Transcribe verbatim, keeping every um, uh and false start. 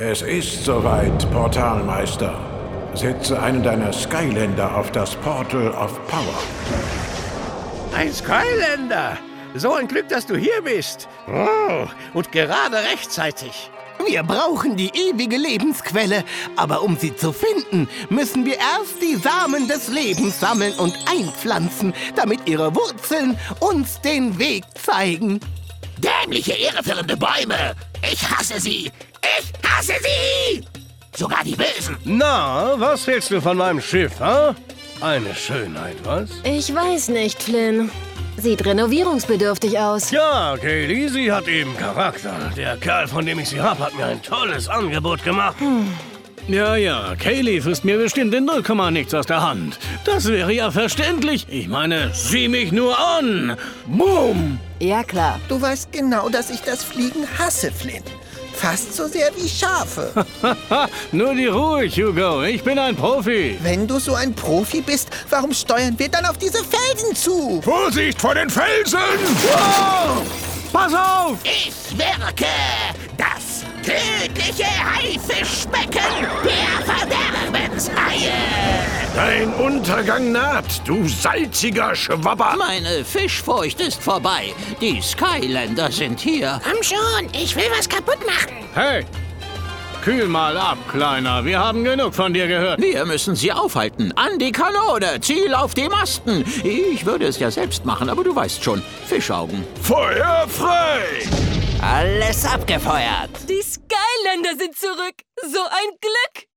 Es ist soweit, Portalmeister. Setze einen deiner Skylander auf das Portal of Power. Ein Skylander! So ein Glück, dass du hier bist. Oh, und gerade rechtzeitig. Wir brauchen die ewige Lebensquelle, aber um sie zu finden, müssen wir erst die Samen des Lebens sammeln und einpflanzen, damit ihre Wurzeln uns den Weg zeigen. Dämliche, irreführende Bäume! Ich hasse sie! Ich hasse sie! Sogar die Bösen! Na, was hältst du von meinem Schiff, ha? Eine Schönheit, was? Ich weiß nicht, Flynn. Sieht renovierungsbedürftig aus. Ja, Kaylee, sie hat eben Charakter. Der Kerl, von dem ich sie hab, hat mir ein tolles Angebot gemacht. Hm. Ja, ja, Kaylee frisst mir bestimmt in null Komma nichts aus der Hand. Das wäre ja verständlich. Ich meine, sieh mich nur an. Boom! Ja, klar. Du weißt genau, dass ich das Fliegen hasse, Flynn. Fast so sehr wie Schafe. Nur die Ruhe, Hugo. Ich bin ein Profi. Wenn du so ein Profi bist, warum steuern wir dann auf diese Felsen zu? Vorsicht vor den Felsen! Wow! Pass auf! Ich wirke! Das tödliche Haifischbecken der Verderbenshaie! Dein Untergang naht, du salziger Schwabber! Meine Fischfurcht ist vorbei. Die Skylander sind hier. Komm schon, ich will was kaputt machen. Hey! Kühl mal ab, Kleiner. Wir haben genug von dir gehört. Wir müssen sie aufhalten. An die Kanone. Ziel auf die Masten. Ich würde es ja selbst machen, aber du weißt schon. Fischaugen. Feuer frei! Alles abgefeuert. Die Skylander sind zurück. So ein Glück.